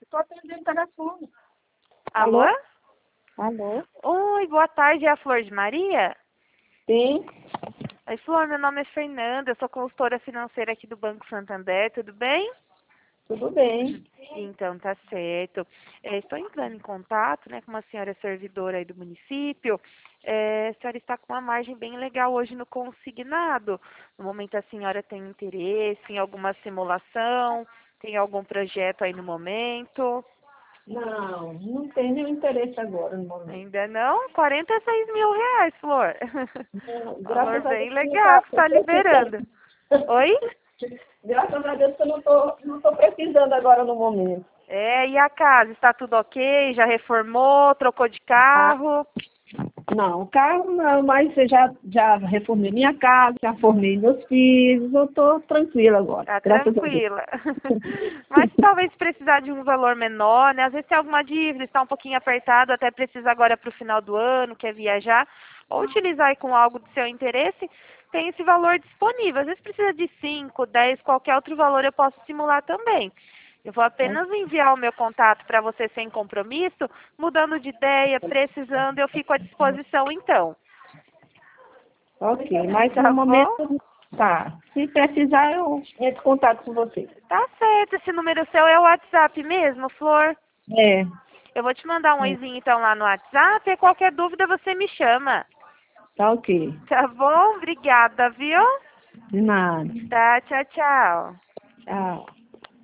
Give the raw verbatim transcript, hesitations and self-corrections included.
Estou atendendo o telefone. Alô? Alô? Oi, boa tarde, é a Flor de Maria? Sim, Oi, Flor, meu nome é Fernanda, eu sou consultora financeira aqui do Banco Santander, tudo bem? tudo bem. Então, tá certo. É, estou entrando em contato, né, com uma senhora servidora aí do município. É, a senhora está com uma margem bem legal hoje no consignado. No momento, a senhora tem interesse em alguma simulação? Tem algum projeto aí no momento? Não, não tenho nenhum interesse agora no momento. Ainda não? quarenta e seis mil reais, Flor. Não, Valor graças a bem Deus que não legal está que está precisando. liberando. Oi? Graças a Deus que eu não estou não tô precisando agora no momento. É, e a casa? Está tudo ok? Já reformou? Trocou de Ah, carro? não, o carro não, mas eu já, já reformei minha casa, já formei meus filhos, eu estou tranquila agora, Tá graças a Deus. tranquila. Mas se talvez precisar de um valor menor, né? Às vezes tem alguma dívida, está um pouquinho apertado, até precisa agora para o final do ano, quer viajar, ou utilizar aí com algo do seu interesse, tem esse valor disponível. Às vezes precisa de cinco, dez, qualquer outro valor eu posso simular também. Eu vou apenas enviar o meu contato para você sem compromisso, mudando de ideia, precisando, eu fico à disposição então. Ok, mas no Tá bom? momento, tá. Se precisar, eu entro em contato com você. Tá certo, esse número seu é o WhatsApp mesmo, Flor? É, Eu vou te mandar um oizinho então lá no WhatsApp e qualquer dúvida você me chama. tá ok. Tá bom? Obrigada, viu? De nada. Tá, tchau, tchau. Tchau.